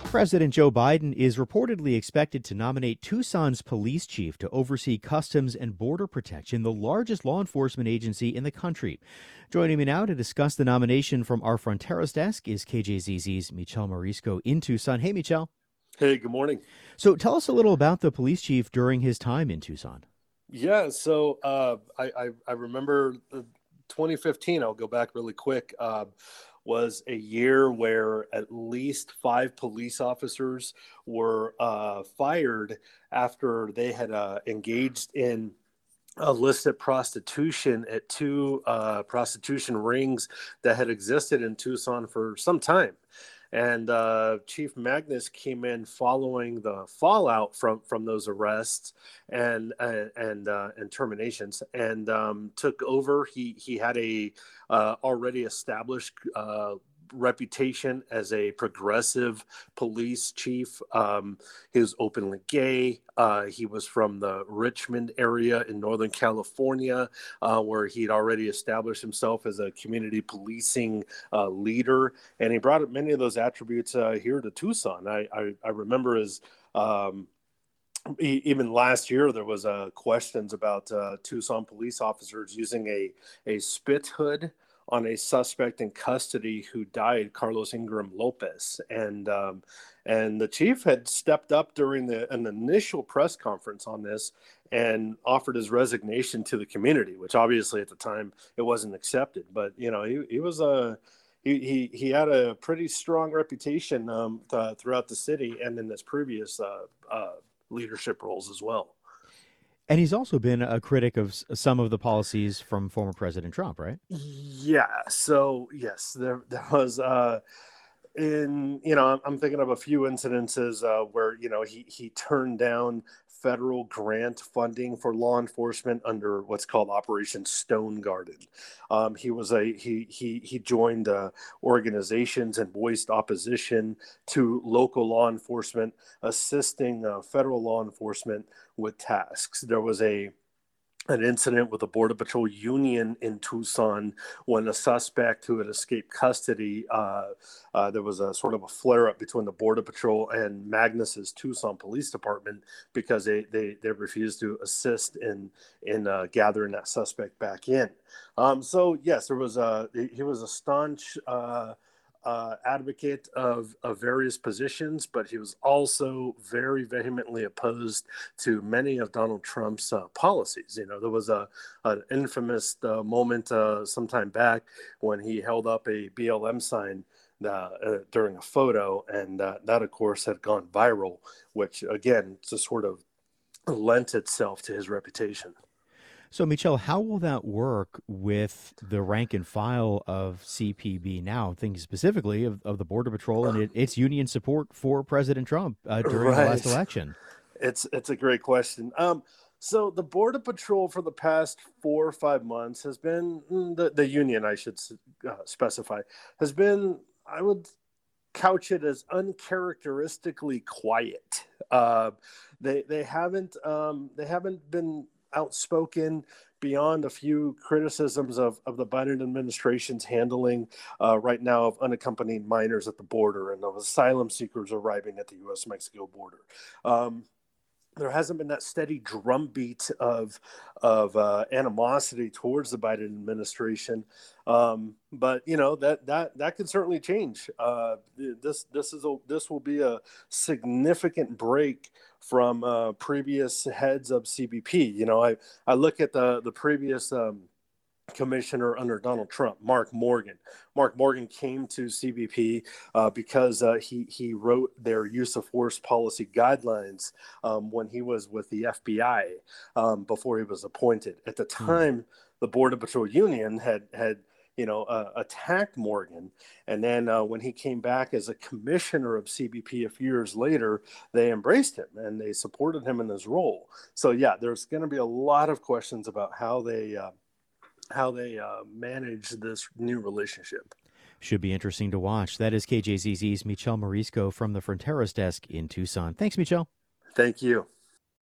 President Joe Biden is reportedly expected to nominate Tucson's police chief to oversee Customs and Border Protection, the largest law enforcement agency in the country. Joining me now to discuss the nomination from our Fronteras desk is KJZZ's Michelle Morisco in Tucson. Hey, Michelle. Hey, good morning. So tell us a little about the police chief during his time in Tucson. Yeah, so I remember 2015, I'll go back really quick, was a year where at least 5 police officers were fired after they had engaged in illicit prostitution at 2 prostitution rings that had existed in Tucson for some time. And Chief Magnus came in following the fallout from those arrests and terminations, and took over. He had a already established reputation as a progressive police chief. He was openly gay. He was from the Richmond area in Northern California, where he'd already established himself as a community policing leader. And he brought many of those attributes here to Tucson. I remember even last year, there was questions about Tucson police officers using a spit hood on a suspect in custody who died, Carlos Ingram Lopez. And the chief had stepped up during an initial press conference on this and offered his resignation to the community, which obviously at the time it wasn't accepted. But, you know, he had a pretty strong reputation throughout the city and in his previous leadership roles as well. And he's also been a critic of some of the policies from former President Trump, right? Yeah. So yes, there was I'm thinking of a few incidences where he turned down federal grant funding for law enforcement under what's called Operation Stone Garden. He joined organizations and voiced opposition to local law enforcement assisting federal law enforcement with tasks. There was an incident with the Border Patrol Union in Tucson when a suspect who had escaped custody, there was a sort of a flare-up between the Border Patrol and Magnus's Tucson Police Department because they refused to assist in gathering that suspect back in. So yes, he was a staunch advocate of various positions, but he was also very vehemently opposed to many of Donald Trump's policies. There was an infamous moment sometime back when he held up a BLM sign during a photo, and that, of course, had gone viral, which, again, just sort of lent itself to his reputation. So, Michelle, how will that work with the rank and file of CPB now? Thinking specifically of the Border Patrol and its union support for President Trump during the last election. It's a great question. So the Border Patrol for the past 4 or 5 months has been, the union, I should specify, has been, I would couch it as uncharacteristically quiet. They haven't been outspoken beyond a few criticisms of the Biden administration's handling right now of unaccompanied minors at the border and of asylum seekers arriving at the U.S.-Mexico border. There hasn't been that steady drumbeat of animosity towards the Biden administration, but that could certainly change. This will be a significant break from previous heads of CBP. I look at the previous commissioner under Donald Trump, Mark Morgan. Mark Morgan came to CBP because he wrote their use of force policy guidelines when he was with the FBI before he was appointed. At the time, the Border Patrol Union had attacked Morgan. And then when he came back as a commissioner of CBP a few years later, they embraced him and they supported him in his role. So, yeah, there's going to be a lot of questions about how they manage this new relationship. Should be interesting to watch. That is KJZZ's Michelle Morisco from the Fronteras desk in Tucson. Thanks, Michelle. Thank you.